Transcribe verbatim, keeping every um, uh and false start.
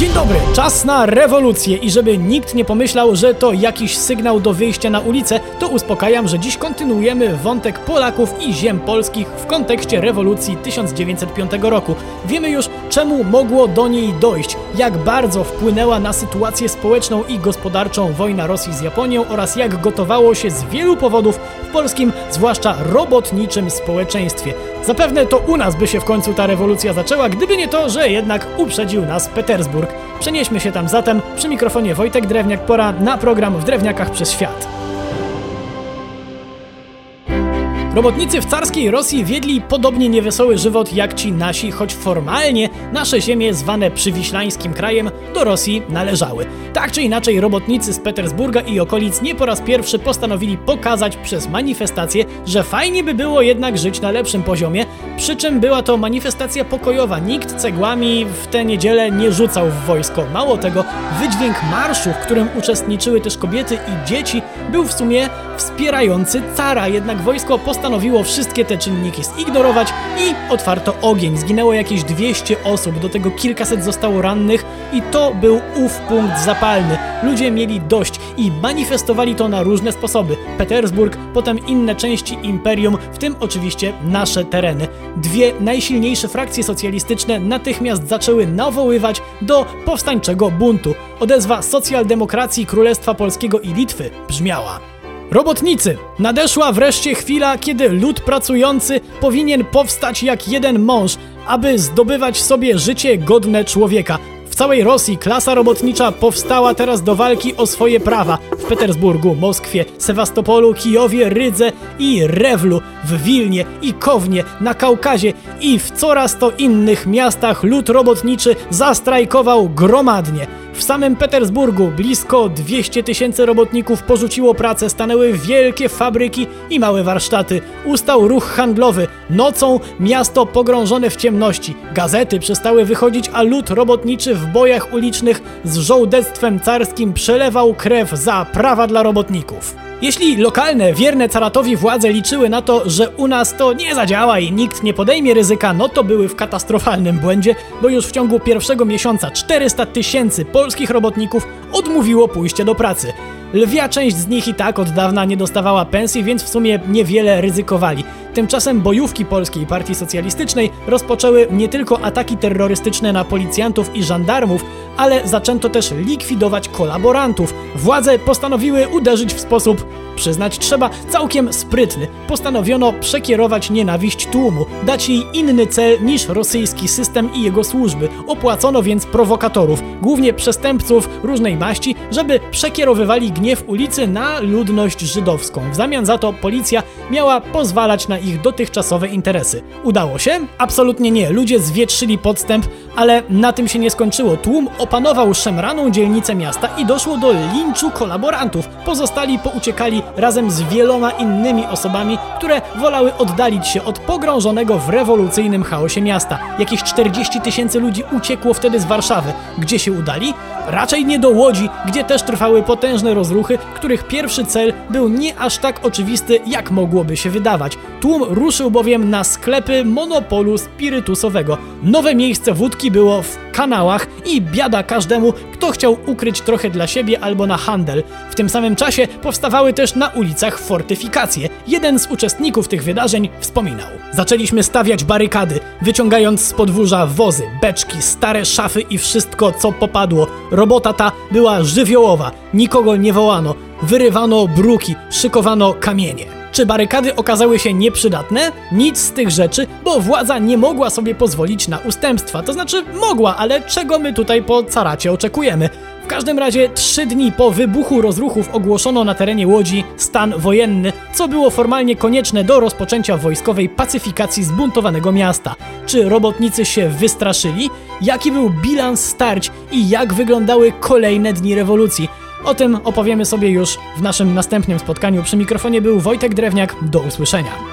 Dzień dobry, czas na rewolucję i żeby nikt nie pomyślał, że to jakiś sygnał do wyjścia na ulicę, to uspokajam, że dziś kontynuujemy wątek Polaków i ziem polskich w kontekście rewolucji tysiąc dziewięćset piątego roku. Wiemy już, czemu mogło do niej dojść, jak bardzo wpłynęła na sytuację społeczną i gospodarczą wojna Rosji z Japonią oraz jak gotowało się z wielu powodów w polskim, zwłaszcza robotniczym społeczeństwie. Zapewne to u nas by się w końcu ta rewolucja zaczęła, gdyby nie to, że jednak uprzedził nas Petersburg. Przenieśmy się tam zatem. Przy mikrofonie Wojtek Drewniak, pora na program W Drewniakach przez świat. Robotnicy w carskiej Rosji wiedli podobnie niewesoły żywot jak ci nasi, choć formalnie nasze ziemie zwane przywiślańskim krajem do Rosji należały. Tak czy inaczej robotnicy z Petersburga i okolic nie po raz pierwszy postanowili pokazać przez manifestację, że fajnie by było jednak żyć na lepszym poziomie, przy czym była to manifestacja pokojowa. Nikt cegłami w tę niedzielę nie rzucał w wojsko. Mało tego, wydźwięk marszu, w którym uczestniczyły też kobiety i dzieci, był w sumie wspierający cara, jednak wojsko postanowiło wszystkie te czynniki zignorować i otwarto ogień. Zginęło jakieś dwieście osób, do tego kilkaset zostało rannych i to był ów punkt zapalny. Ludzie mieli dość i manifestowali to na różne sposoby. Petersburg, potem inne części imperium, w tym oczywiście nasze tereny. Dwie najsilniejsze frakcje socjalistyczne natychmiast zaczęły nawoływać do powstańczego buntu. Odezwa socjaldemokracji Królestwa Polskiego i Litwy brzmiała: robotnicy, nadeszła wreszcie chwila, kiedy lud pracujący powinien powstać jak jeden mąż, aby zdobywać sobie życie godne człowieka. W całej Rosji klasa robotnicza powstała teraz do walki o swoje prawa. W Petersburgu, Moskwie, Sewastopolu, Kijowie, Rydze i Rewlu, w Wilnie i Kownie, na Kaukazie i w coraz to innych miastach lud robotniczy zastrajkował gromadnie. W samym Petersburgu blisko dwieście tysięcy robotników porzuciło pracę, stanęły wielkie fabryki i małe warsztaty. Ustał ruch handlowy. Nocą miasto pogrążone w ciemności. Gazety przestały wychodzić, a lud robotniczy w bojach ulicznych z żołdectwem carskim przelewał krew za prawa dla robotników. Jeśli lokalne, wierne caratowi władze liczyły na to, że u nas to nie zadziała i nikt nie podejmie ryzyka, no to były w katastrofalnym błędzie, bo już w ciągu pierwszego miesiąca czterysta tysięcy polskich robotników odmówiło pójścia do pracy. Lwia część z nich i tak od dawna nie dostawała pensji, więc w sumie niewiele ryzykowali. Tymczasem bojówki Polskiej Partii Socjalistycznej rozpoczęły nie tylko ataki terrorystyczne na policjantów i żandarmów, ale zaczęto też likwidować kolaborantów. Władze postanowiły uderzyć w sposób, przyznać trzeba, całkiem sprytny. Postanowiono przekierować nienawiść tłumu, dać jej inny cel niż rosyjski system i jego służby. Opłacono więc prowokatorów, głównie przestępców różnej maści, żeby przekierowywali gniew ulicy na ludność żydowską. W zamian za to policja miała pozwalać na ich dotychczasowe interesy. Udało się? Absolutnie nie. Ludzie zwietrzyli podstęp, ale na tym się nie skończyło. Tłum opanował szemraną dzielnicę miasta i doszło do linczu kolaborantów. Pozostali pouciekali razem z wieloma innymi osobami, które wolały oddalić się od pogrążonego w rewolucyjnym chaosie miasta. Jakieś czterdzieści tysięcy ludzi uciekło wtedy z Warszawy. Gdzie się udali? Raczej nie do Łodzi, gdzie też trwały potężne rozruchy, których pierwszy cel był nie aż tak oczywisty, jak mogłoby się wydawać. Tłum ruszył bowiem na sklepy monopolu spirytusowego. Nowe miejsce wódki było w kanałach i biada każdemu, kto chciał ukryć trochę dla siebie albo na handel. W tym samym czasie powstawały też na ulicach fortyfikacje. Jeden z uczestników tych wydarzeń wspominał: zaczęliśmy stawiać barykady, wyciągając z podwórza wozy, beczki, stare szafy i wszystko, co popadło. Robota ta była żywiołowa, nikogo nie wołano, wyrywano bruki, szykowano kamienie. Czy barykady okazały się nieprzydatne? Nic z tych rzeczy, bo władza nie mogła sobie pozwolić na ustępstwa. To znaczy mogła, ale czego my tutaj po caracie oczekujemy? W każdym razie trzy dni po wybuchu rozruchów ogłoszono na terenie Łodzi stan wojenny, co było formalnie konieczne do rozpoczęcia wojskowej pacyfikacji zbuntowanego miasta. Czy robotnicy się wystraszyli? Jaki był bilans starć i jak wyglądały kolejne dni rewolucji? O tym opowiemy sobie już w naszym następnym spotkaniu. Przy mikrofonie był Wojtek Drewniak. Do usłyszenia.